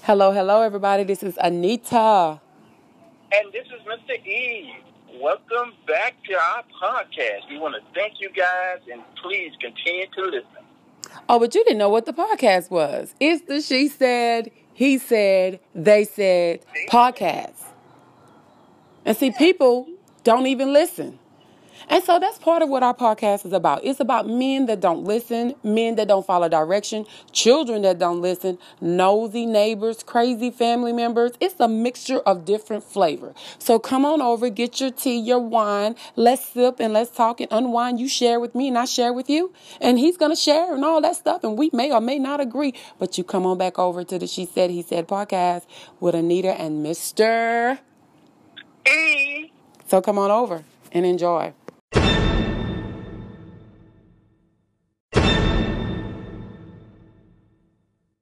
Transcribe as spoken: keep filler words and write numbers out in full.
Hello, hello, everybody. This is Anita. And this is Mister E. Welcome back to our podcast. We want to thank you guys, and please continue to listen. Oh, but you didn't know what the podcast was. It's the She Said, He Said, They Said podcast. And see, people don't even listen. And so that's part of what our podcast is about. It's about men that don't listen, men that don't follow direction, children that don't listen, nosy neighbors, crazy family members. It's a mixture of different flavor. So come on over, get your tea, your wine. Let's sip and let's talk and unwind. You share with me and I share with you. And he's going to share and all that stuff. And we may or may not agree. But you come on back over to the She Said, He Said podcast with Anita and Mister E. So come on over and enjoy.